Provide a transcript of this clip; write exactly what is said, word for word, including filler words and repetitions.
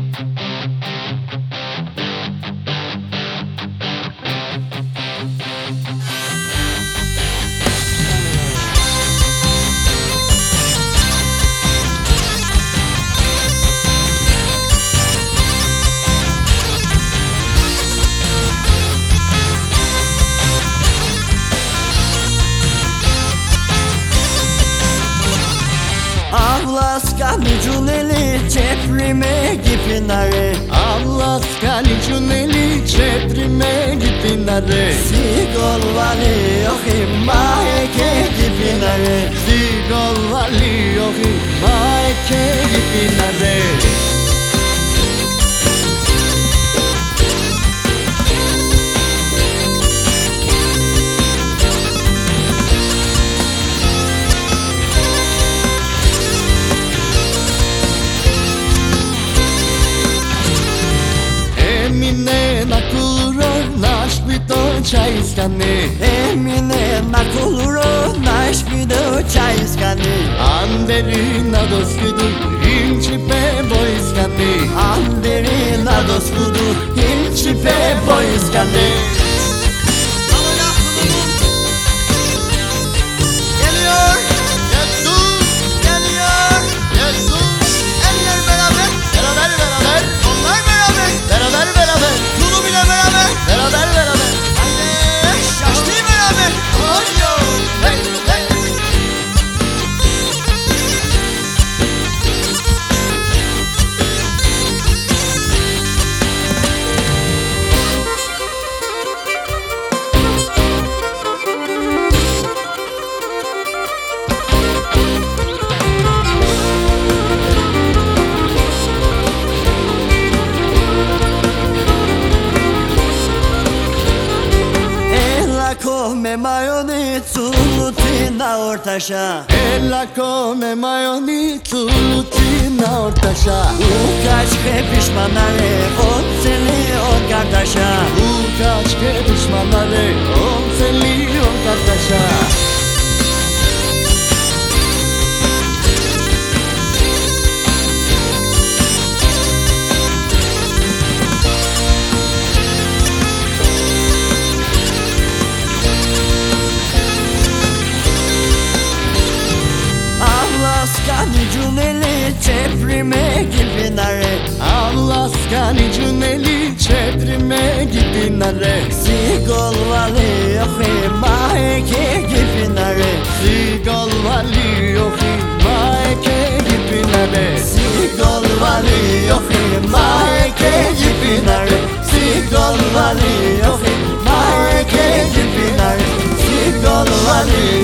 Avlaskali giuneli ceprime gipinare, Avlaskali giuneli ceprime gipinare, Sigolvali ohi maeke gipinare, Sigolvali ohi maeke gipinare. Emine nakuluro naš pito čajskani, Emine nakuluro naš vidu čajskani, Anderi na doskudu inči pe boiskani, Anderi na doskudu inči pe boiskani. Geliyor, Jesus, geliyor, Jesus. Eller beraber, beraber beraber, onlar beraber, beraber beraber, tulum ile beraber, beraber beraber. Haydi, şaştı beraber. Oyo, hey hey. Come mayoni tuluti na ortaşa, Ella come mayoni tutti na ortaşa. Ukaç ke pişmanare on seni on kardeşa, Bu kaç ke düşmanları on seni on kardeşa. Avlaskali giuneli ceprime gipinare, Avlaskali giuneli ceprime gipinare, Sigolvali ohi maeke gipinare, Sigolvali ohi maeke gipinare, Sigolvali ohi maeke gipinare, Sigolvali ohi maeke gipinare, Sigolvali